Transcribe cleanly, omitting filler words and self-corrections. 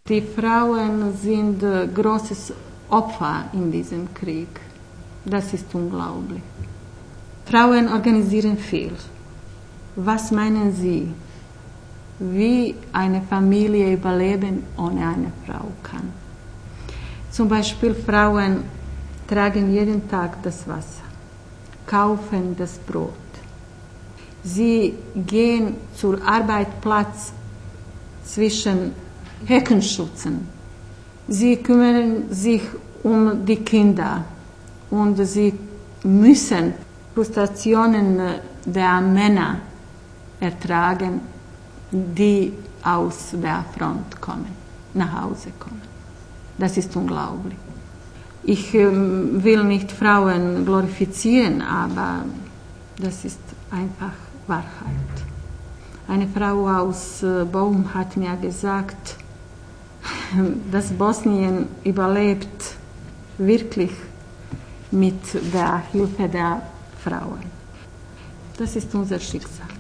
Die Frauen sind großes Opfer in diesem Krieg. Das ist unglaublich. Frauen organisieren viel. Was meinen Sie, wie eine Familie überleben ohne eine Frau kann? Zum Beispiel Frauen tragen jeden Tag das Wasser, kaufen das Brot. Sie gehen zum Arbeitsplatz zwischen Heckenschützen. Sie kümmern sich um die Kinder und sie müssen Frustrationen der Männer ertragen, die aus der Front kommen, nach Hause kommen. Das ist unglaublich. Ich will nicht Frauen glorifizieren, aber das ist einfach Wahrheit. Eine Frau aus Bochum hat mir gesagt, dass Bosnien überlebt wirklich mit der Hilfe der Frauen. Das ist unser Schicksal.